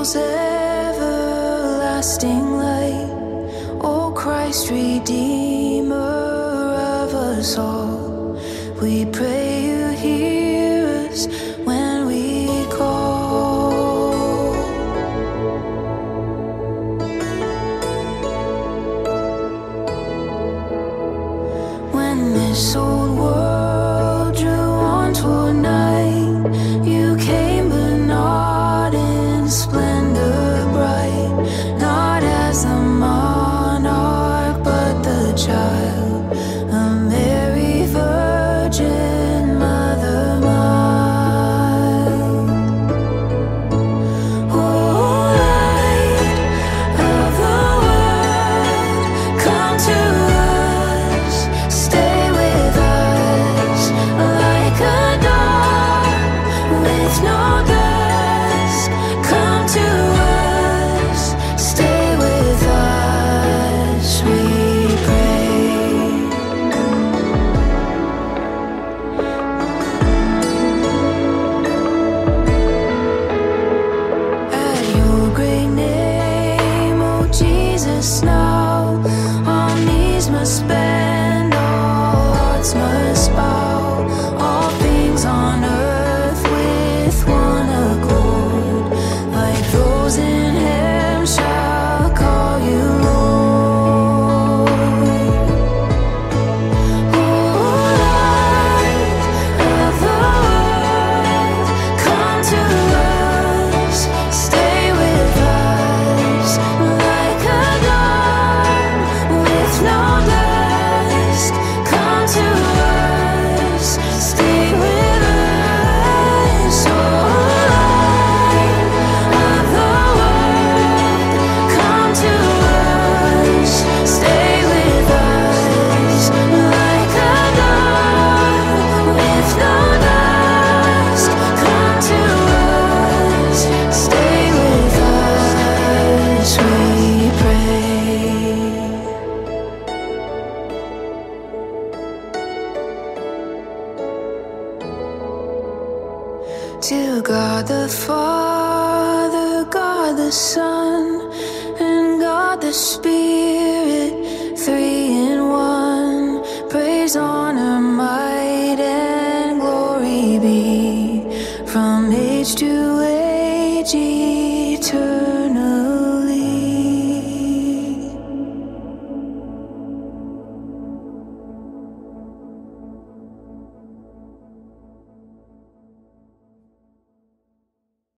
people's everlasting light. O Christ, Redeemer of us all, we pray you hear us when we call. When this old world drew on toward night, you came but not in splendor bright, not as the monarch but the child, a Mary Virgin Mother mild. Oh, light of the world, come to us, stay with us like a dawn with no dusk. Come to us, stay with us, we pray. At your great name, O Jesus, now all knees must bend, all hearts must bow, all things on earth with one accord, like those in heaven shall call you Lord. Oh, light of the world, come to us, stay with us like a dawn with no dusk. Come to us, stay with us. Oh, light of the world, come to us, stay with us like a dawn with no dusk. Come to us, stay with us, we pray. To God the Father, God the Son, and God the Spirit, three in one, praise, honor, might, and glory be from age to age eternal.